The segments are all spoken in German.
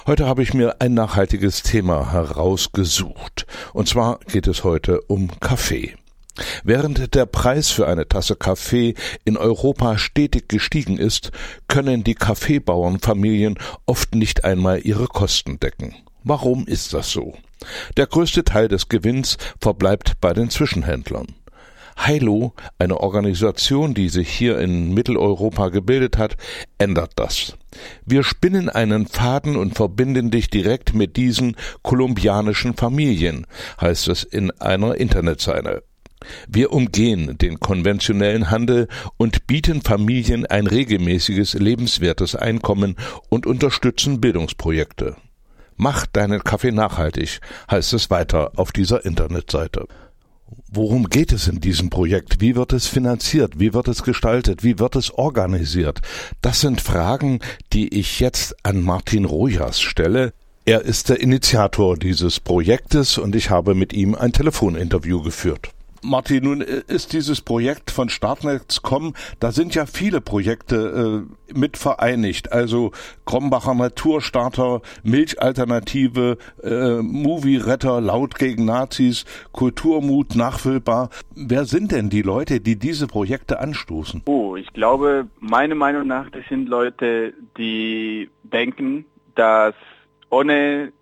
Heute habe ich mir ein nachhaltiges Thema herausgesucht. Und zwar geht es heute um Kaffee. Während der Preis für eine Tasse Kaffee in Europa stetig gestiegen ist, können die Kaffeebauernfamilien oft nicht einmal ihre Kosten decken. Warum ist das so? Der größte Teil des Gewinns verbleibt bei den Zwischenhändlern. Hailo, eine Organisation, die sich hier in Mitteleuropa gebildet hat, ändert das. Wir spinnen einen Faden und verbinden dich direkt mit diesen kolumbianischen Familien, heißt es in einer Internetseite. Wir umgehen den konventionellen Handel und bieten Familien ein regelmäßiges, lebenswertes Einkommen und unterstützen Bildungsprojekte. Mach deinen Kaffee nachhaltig, heißt es weiter auf dieser Internetseite. Worum geht es in diesem Projekt? Wie wird es finanziert? Wie wird es gestaltet? Wie wird es organisiert? Das sind Fragen, die ich jetzt an Martin Rojas stelle. Er ist der Initiator dieses Projektes und ich habe mit ihm ein Telefoninterview geführt. Martin, nun ist dieses Projekt von Startnext.com, da sind ja viele Projekte mit vereinigt, also Krombacher Naturstarter, Milchalternative, Movie-Retter, Laut gegen Nazis, Kulturmut, nachfüllbar. Wer sind denn die Leute, die diese Projekte anstoßen? Ich glaube, meiner Meinung nach, das sind Leute, die denken, dass ohne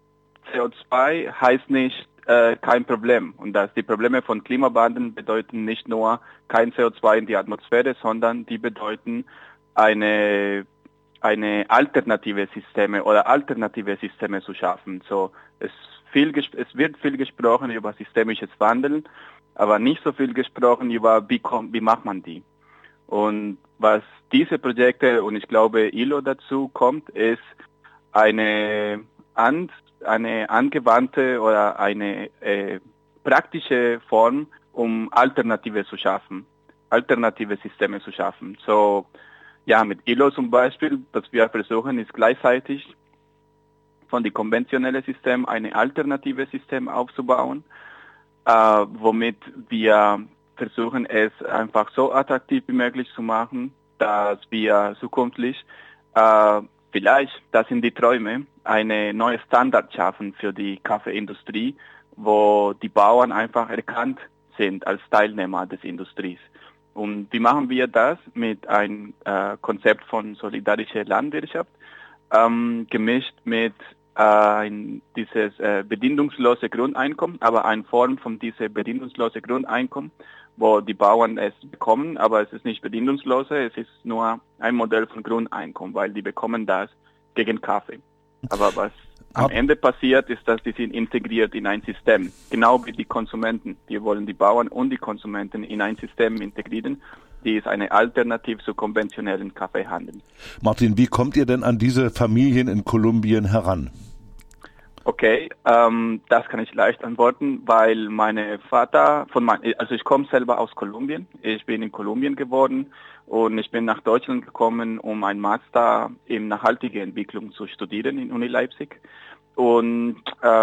CO2 heißt nicht kein Problem. Und dass die Probleme von Klimawandel bedeuten nicht nur kein CO2 in die Atmosphäre, sondern die bedeuten eine alternative Systeme zu schaffen. So, es wird viel gesprochen über systemisches Wandeln, aber nicht so viel gesprochen über wie macht man die. Und was diese Projekte, und ich glaube ILO dazu kommt, ist eine angewandte oder eine praktische Form, um alternative Systeme zu schaffen. So, ja, mit ILO zum Beispiel, was wir versuchen, ist gleichzeitig von dem konventionellen System eine alternative System aufzubauen, womit wir versuchen, es einfach so attraktiv wie möglich zu machen, dass wir zukünftig vielleicht, das sind die Träume, eine neue Standard schaffen für die Kaffeeindustrie, wo die Bauern einfach erkannt sind als Teilnehmer des Industries. Und wie machen wir das? Mit einem Konzept von solidarischer Landwirtschaft, gemischt mit dieses bedingungslose Grundeinkommen, aber eine Form von diesem bedingungslose Grundeinkommen, wo die Bauern es bekommen, aber es ist nicht bedingungslose, es ist nur ein Modell von Grundeinkommen, weil die bekommen das gegen Kaffee. Aber was am Ende passiert, ist, dass die sind integriert in ein System, genau wie die Konsumenten. Wir wollen die Bauern und die Konsumenten in ein System integrieren, die ist eine Alternative zu konventionellen Kaffeehandel. Martin, wie kommt ihr denn an diese Familien in Kolumbien heran? Okay, das kann ich leicht antworten, weil also ich komme selber aus Kolumbien. Ich bin in Kolumbien geworden und ich bin nach Deutschland gekommen, um einen Master in nachhaltige Entwicklung zu studieren in Uni Leipzig. Und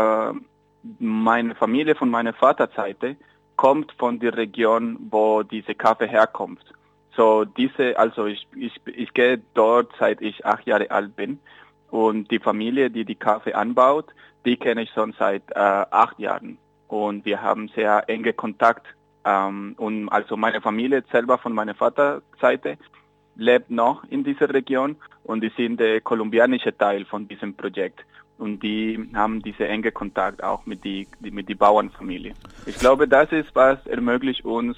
meine Familie von meiner Vaterseite kommt von der Region, wo diese Kaffee herkommt. So ich gehe dort, seit ich 8 Jahre alt bin. Und die Familie, die Kaffee anbaut, die kenne ich schon seit 8 Jahren. Und wir haben sehr enge Kontakt. Und also meine Familie selber von meiner Vaterseite lebt noch in dieser Region und die sind der kolumbianische Teil von diesem Projekt. Und die haben diese enge Kontakt auch mit die Bauernfamilie. Ich glaube, das ist, was ermöglicht uns,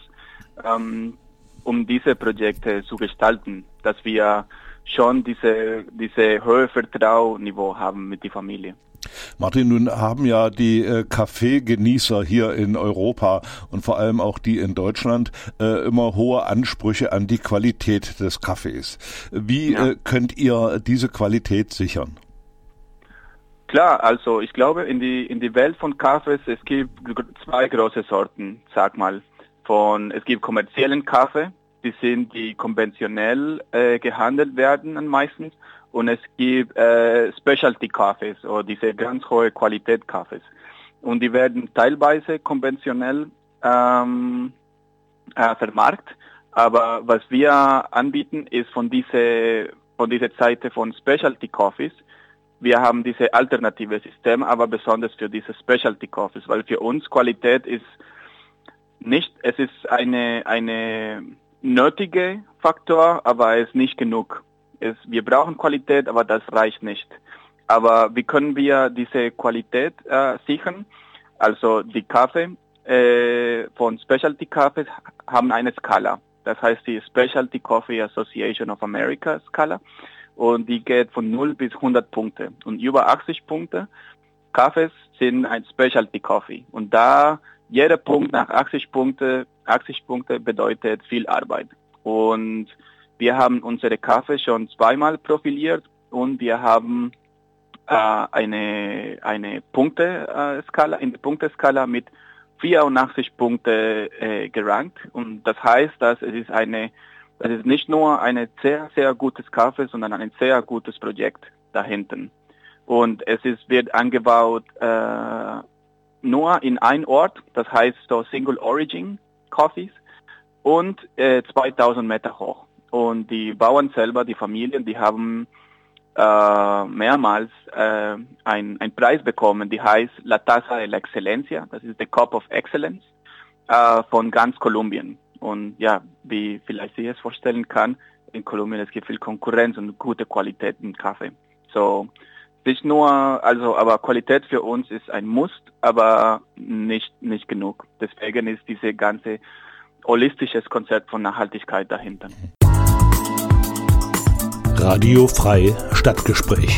um diese Projekte zu gestalten, dass wir schon diese hohe Vertrauensniveau haben mit der Familie. Martin, nun haben ja die Kaffeegenießer hier in Europa und vor allem auch die in Deutschland immer hohe Ansprüche an die Qualität des Kaffees. Wie könnt ihr diese Qualität sichern? Klar, also ich glaube, in die Welt von Kaffees, es gibt 2 große Sorten, sag mal. Es gibt kommerziellen Kaffee, die konventionell gehandelt werden meistens. Und es gibt Specialty-Kaffees oder diese ganz hohe Qualität-Kaffees. Und die werden teilweise konventionell vermarktet. Aber was wir anbieten, ist von dieser Seite von Specialty-Coffees wir haben diese alternative System, aber besonders für diese Specialty Coffees, weil für uns Qualität ist nicht, es ist eine nötige Faktor, aber es ist nicht genug. Wir brauchen Qualität, aber das reicht nicht. Aber wie können wir diese Qualität sichern? Also die Kaffee von Specialty Coffees haben eine Skala. Das heißt die Specialty Coffee Association of America Skala. Und die geht von 0 bis 100 Punkte. Und über 80 Punkte Kaffees sind ein Specialty Coffee. Und da jeder Punkt nach 80 Punkte bedeutet viel Arbeit. Und wir haben unsere Kaffee schon zweimal profiliert und wir haben eine Punkteskala, in der Punkteskala mit 84 Punkte gerankt. Und das heißt, dass es ist nicht nur ein sehr, sehr gutes Kaffee, sondern ein sehr gutes Projekt dahinten. Und wird angebaut nur in einem Ort, das heißt so Single Origin Coffees und 2000 Meter hoch. Und die Bauern selber, die Familien, die haben mehrmals einen Preis bekommen, die heißt La Taza de la Excelencia, das ist the Cup of Excellence von ganz Kolumbien. Und ja, wie vielleicht sich es vorstellen kann, in Kolumbien es gibt viel Konkurrenz und gute Qualität im Kaffee. So nicht nur, aber Qualität für uns ist ein Muss, aber nicht genug. Deswegen ist diese ganze holistisches Konzept von Nachhaltigkeit dahinter. Radio Frei Stadtgespräch.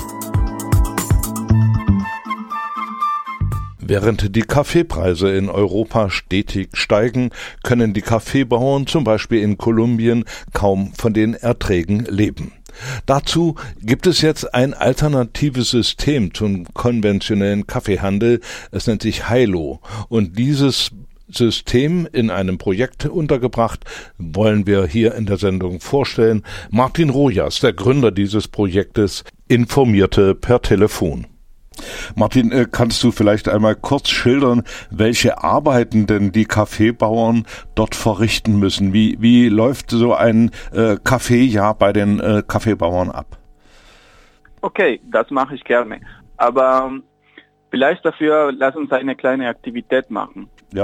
Während die Kaffeepreise in Europa stetig steigen, können die Kaffeebauern zum Beispiel in Kolumbien kaum von den Erträgen leben. Dazu gibt es jetzt ein alternatives System zum konventionellen Kaffeehandel. Es nennt sich Hilo. Und dieses System in einem Projekt untergebracht, wollen wir hier in der Sendung vorstellen. Martin Rojas, der Gründer dieses Projektes, informierte per Telefon. Martin, kannst du vielleicht einmal kurz schildern, welche Arbeiten denn die Kaffeebauern dort verrichten müssen? Wie läuft so ein Kaffeejahr bei den Kaffeebauern ab? Okay, das mache ich gerne. Aber vielleicht dafür, lass uns eine kleine Aktivität machen. Ja.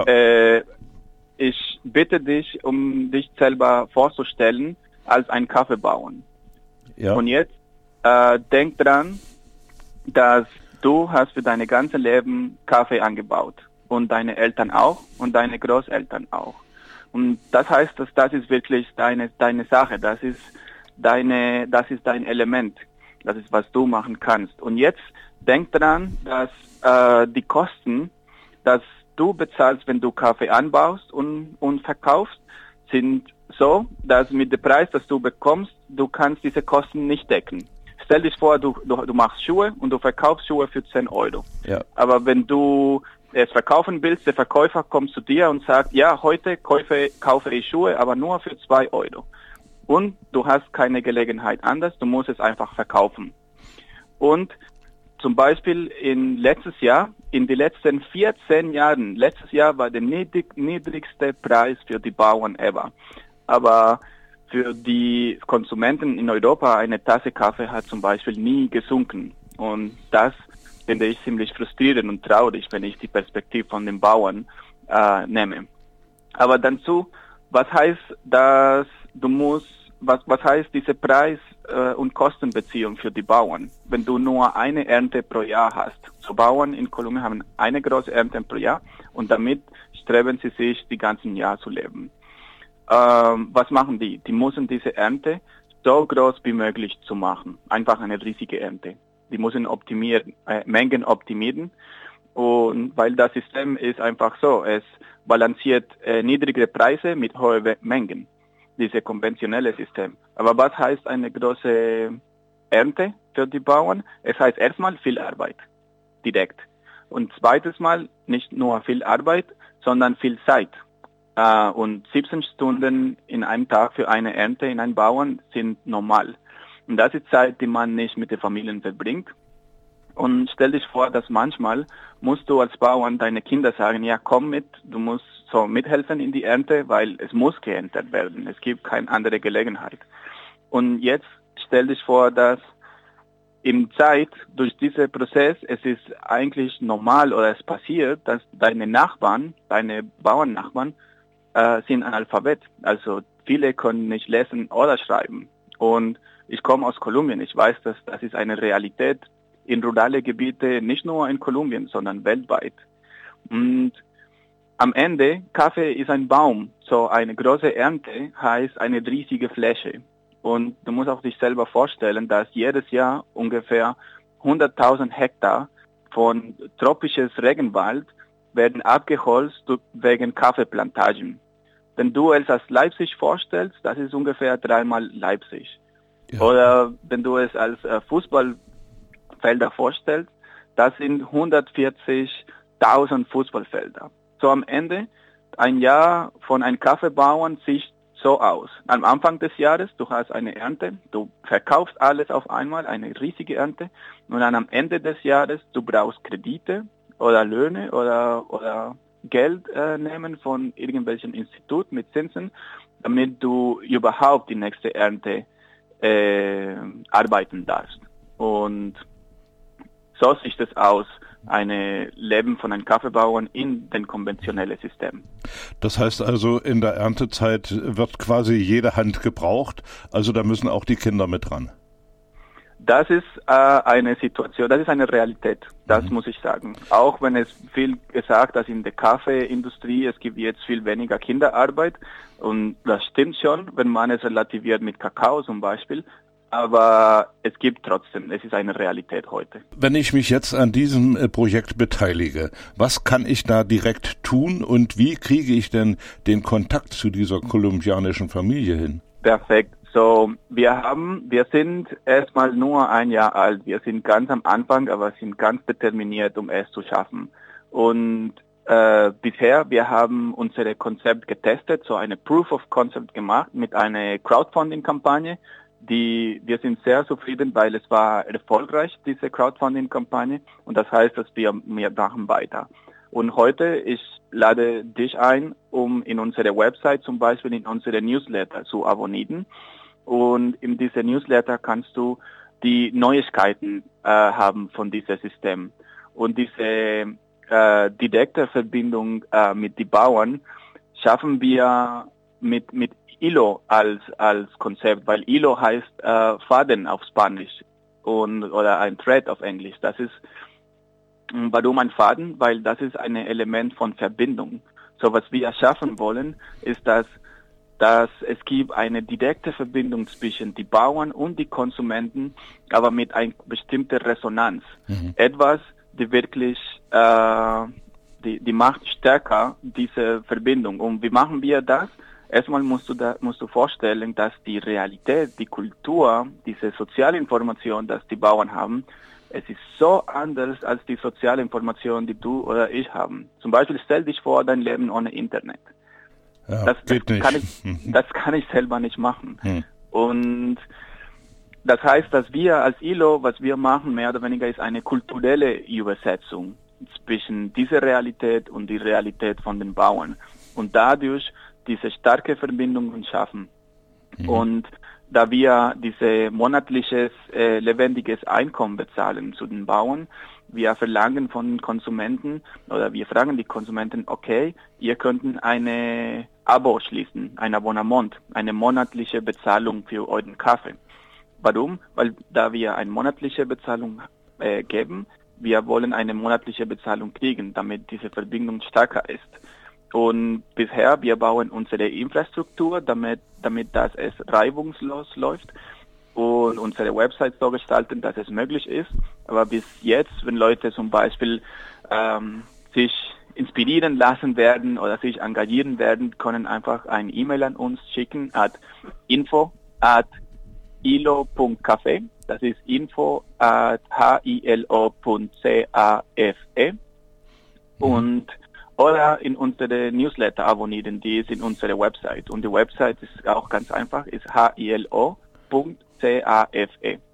Ich bitte dich, um dich selber vorzustellen als ein Kaffeebauern. Ja. Und jetzt denk dran, dass du hast für dein ganzes Leben Kaffee angebaut und deine Eltern auch und deine Großeltern auch. Und das heißt, dass das ist wirklich deine Sache, das ist dein Element, das ist, was du machen kannst. Und jetzt denk dran, dass die Kosten, dass du bezahlst, wenn du Kaffee anbaust und verkaufst, sind so, dass mit dem Preis, das du bekommst, du kannst diese Kosten nicht decken. Stell dich vor, du machst Schuhe und du verkaufst Schuhe für 10 Euro. Ja. Aber wenn du es verkaufen willst, der Verkäufer kommt zu dir und sagt, ja, heute kaufe ich Schuhe, aber nur für 2 Euro. Und du hast keine Gelegenheit anders, du musst es einfach verkaufen. Und zum Beispiel in den letzten 14 Jahren, letztes Jahr war der niedrigste Preis für die Bauern ever. Aber für die Konsumenten in Europa eine Tasse Kaffee hat zum Beispiel nie gesunken. Und das finde ich ziemlich frustrierend und traurig, wenn ich die Perspektive von den Bauern nehme. Aber dazu, was heißt das, was heißt diese Preis- und Kostenbeziehung für die Bauern, wenn du nur eine Ernte pro Jahr hast? So Bauern in Kolumbien haben eine große Ernte pro Jahr und damit streben sie sich die ganzen Jahr zu leben. Was machen die? Die müssen diese Ernte so groß wie möglich zu machen. Einfach eine riesige Ernte. Die müssen Mengen optimieren. Und weil das System ist einfach so, es balanciert niedrigere Preise mit hohen Mengen. Dieses konventionelle System. Aber was heißt eine große Ernte für die Bauern? Es heißt erstmal viel Arbeit. Direkt. Und zweites Mal nicht nur viel Arbeit, sondern viel Zeit. Und 17 Stunden in einem Tag für eine Ernte in einem Bauern sind normal. Und das ist Zeit, die man nicht mit den Familien verbringt. Und stell dich vor, dass manchmal musst du als Bauern deine Kinder sagen, ja, komm mit, du musst so mithelfen in die Ernte, weil es muss geerntet werden. Es gibt keine andere Gelegenheit. Und jetzt stell dich vor, dass in Zeit, durch diesen Prozess, es ist eigentlich normal oder es passiert, dass deine Bauernnachbarn, sind Analphabet. Also viele können nicht lesen oder schreiben. Und ich komme aus Kolumbien. Ich weiß, dass das ist eine Realität in rurale Gebiete, nicht nur in Kolumbien, sondern weltweit. Und am Ende, Kaffee ist ein Baum. So eine große Ernte heißt eine riesige Fläche. Und du musst auch dich selber vorstellen, dass jedes Jahr ungefähr 100.000 Hektar von tropisches Regenwald werden abgeholzt wegen Kaffeeplantagen. Wenn du es als Leipzig vorstellst, das ist ungefähr 3-mal Leipzig. Ja. Oder wenn du es als Fußballfelder vorstellst, das sind 140.000 Fußballfelder. So am Ende, ein Jahr von einem Kaffeebauern sieht so aus. Am Anfang des Jahres, du hast eine Ernte, du verkaufst alles auf einmal, eine riesige Ernte. Und dann am Ende des Jahres, du brauchst Kredite oder Löhne oder Geld nehmen von irgendwelchen Institut mit Zinsen, damit du überhaupt die nächste Ernte arbeiten darfst. Und so sieht es aus, ein Leben von einem Kaffeebauern in den konventionellen System. Das heißt also, in der Erntezeit wird quasi jede Hand gebraucht, also da müssen auch die Kinder mit dran. Das ist eine Situation, das ist eine Realität, das muss ich sagen. Auch wenn es viel gesagt, dass in der Kaffeeindustrie es gibt jetzt viel weniger Kinderarbeit und das stimmt schon, wenn man es relativiert mit Kakao zum Beispiel. Aber es gibt trotzdem, es ist eine Realität heute. Wenn ich mich jetzt an diesem Projekt beteilige, was kann ich da direkt tun und wie kriege ich denn den Kontakt zu dieser kolumbianischen Familie hin? Perfekt. So, wir sind erstmal nur ein Jahr alt. Wir sind ganz am Anfang, aber sind ganz determiniert, um es zu schaffen. Und bisher, wir haben unser Konzept getestet, so eine Proof of Concept gemacht mit einer Crowdfunding-Kampagne. Wir sind sehr zufrieden, weil es war erfolgreich, diese Crowdfunding-Kampagne. Und das heißt, dass wir machen weiter. Und heute, ich lade dich ein, um in unsere Website zum Beispiel in unsere Newsletter zu abonnieren. Und in dieser Newsletter kannst du die Neuigkeiten haben von diesem System. Und diese direkte Verbindung mit den Bauern schaffen wir mit Hilo als Konzept, weil Hilo heißt Faden auf Spanisch oder ein Thread auf Englisch. Das ist, warum ein Faden? Weil das ist ein Element von Verbindung. So was wir schaffen wollen, ist, dass es gibt eine direkte Verbindung zwischen die Bauern und die Konsumenten, aber mit einer bestimmten Resonanz. Etwas, die wirklich die macht stärker diese Verbindung. Und wie machen wir das? Erstmal musst du vorstellen, dass die Realität, die Kultur, diese soziale Information, dass die Bauern haben, es ist so anders als die soziale Information, die du oder ich haben. Zum Beispiel stell dich vor, dein Leben ohne Internet. Ja, das kann ich selber nicht machen. Und das heißt, dass wir als ILO, was wir machen, mehr oder weniger ist eine kulturelle Übersetzung zwischen dieser Realität und die Realität von den Bauern. Und dadurch diese starke Verbindungen schaffen. Und da wir diese monatliches lebendiges Einkommen bezahlen zu den Bauern, wir verlangen von Konsumenten oder wir fragen die Konsumenten, okay, ihr könnt eine Abo schließen, ein Abonnement, eine monatliche Bezahlung für euren Kaffee. Warum? Weil da wir eine monatliche Bezahlung geben, wir wollen eine monatliche Bezahlung kriegen, damit diese Verbindung stärker ist. Und bisher, wir bauen unsere Infrastruktur, damit das es reibungslos läuft und unsere Website so gestalten, dass es möglich ist. Aber bis jetzt, wenn Leute zum Beispiel sich inspirieren lassen werden oder sich engagieren werden, können einfach eine E-Mail an uns schicken at info@hilo.cafe. Das ist info@hilo.cafe. Und oder in unsere Newsletter abonnieren, die ist in unserer Website. Und die Website ist auch ganz einfach, ist hilo.cafe.